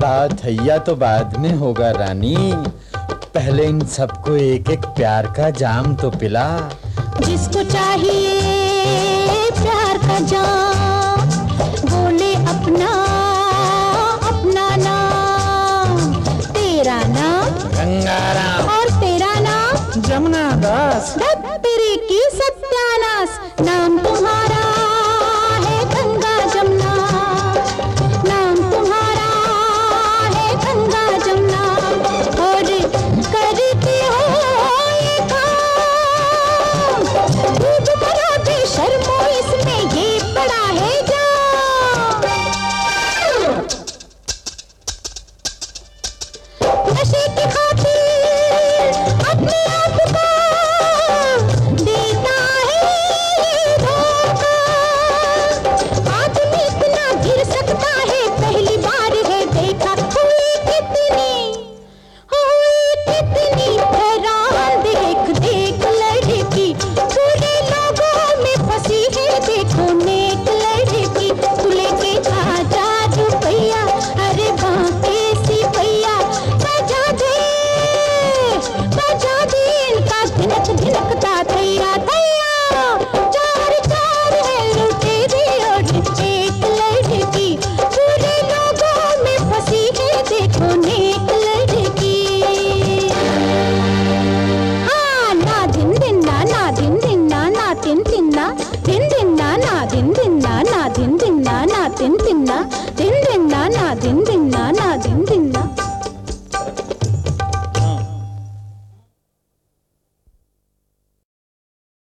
थैया तो बाद में होगा रानी, पहले इन सबको एक एक प्यार का जाम तो पिला। जिसको चाहिए प्यार का जाम, बोले अपना अपना नाम। तेरा नाम गंगाराम और तेरा नाम जमुना दास। तेरे की सत्यानाश, नाम तुम्हारा है गंगा जमुना, नाम तुम्हारा है गंगा जमुना। और करते हो ये काम, डूब करोगे शर्मो इसमें, ये पड़ा है जाम। नशे की खातिर अपने आप को देता है ये धोखा। आदमी इतना गिर सकता है, पहली बार है देखा। हुई कितनी हैरान, देख देख लड़की, पूरे लोगों में फंसी है, देखो नेक लड़की। तू लेके आजा रुपैया, अरे बांके सिपैया, बजा दे इनका धिनक धिनकता थैया थैया। चार चार है लुटेरे और एक लड़की, पूरे लोगों में फंसी है, देखो नेक लड़की। हाँ, ना दिन दिन ना, ना दिन दिन ना, ना दिन दिन ना, दिन दिन ना, ना दिन दिन ना, ना दिन दिन ना, ना दिन दिन ना, दिन दिन ना, ना दिन दिन ना, ना दिन दिन